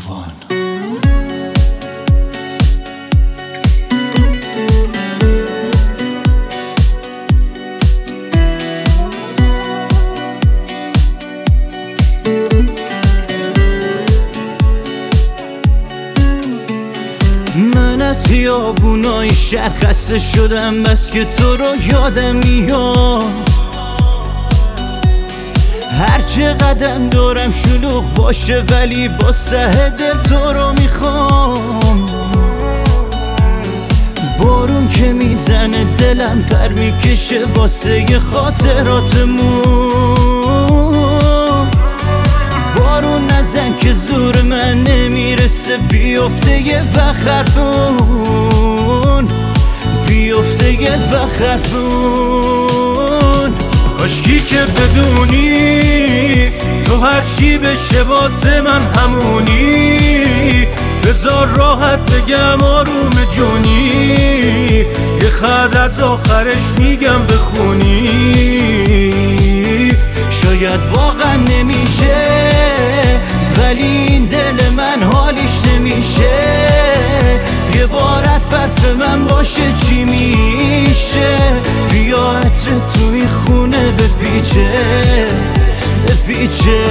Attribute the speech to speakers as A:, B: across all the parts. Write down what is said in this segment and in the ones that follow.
A: تابان. من از خیابونای شهر خسته شدم، بس که تو رو یادم میاد. هرچه قدم دارم شلوغ باشه، ولی با سه دل تو رو میخوام. بارون که میزنه دلم پر میکشه واسه خاطراتمون. بارون نزن که زور من نمیرسه، بیفته یه وقت حرفون، بیفته یه وقت حرفون.
B: کاشکی که بدونی تو هرچی بشه واسه من همونی. بذار راحت بگم آروم جونی، یه خط از آخرش میگم بخونی.
A: شاید واقعا نمیشه، ولی این دل من حالیش نمیشه. یه بار حرف من باشه چی میشه؟ بیا عطر تو این خونه بپیچه بپیچه.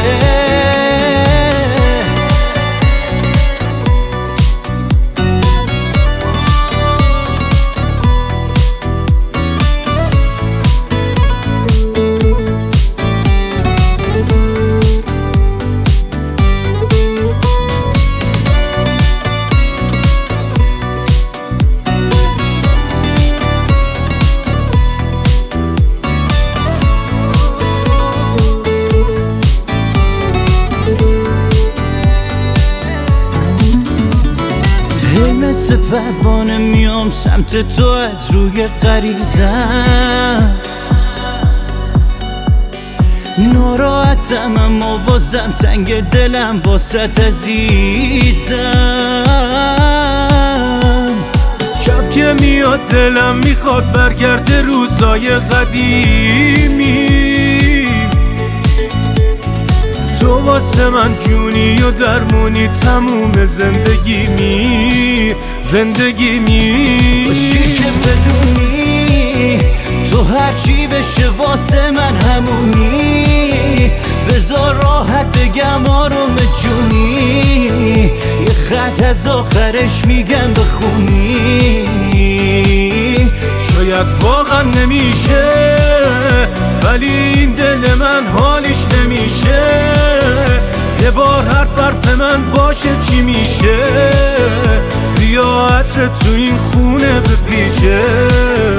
A: مثل پروانه میام سمت تو از روی غریزم. ناراحتم اما بازم تنگ دلم واسط عزیزم.
B: شب که میاد دلم میخواد برگرده روزای قدیمی. تو واسه من جونی و درمونی تموم زندگیمی.
A: کاشکی که بدونی تو هرچی بشه واسه من همونی. بذار راحت بگم آروم جونی، یه خط از آخرش میگم بخونی.
B: شاید واقعا نمیشه، ولی این دل من حالیش نمیشه. یه بار حرف من باشه چی میشه؟ بیا عطر تو این خونه بپیچه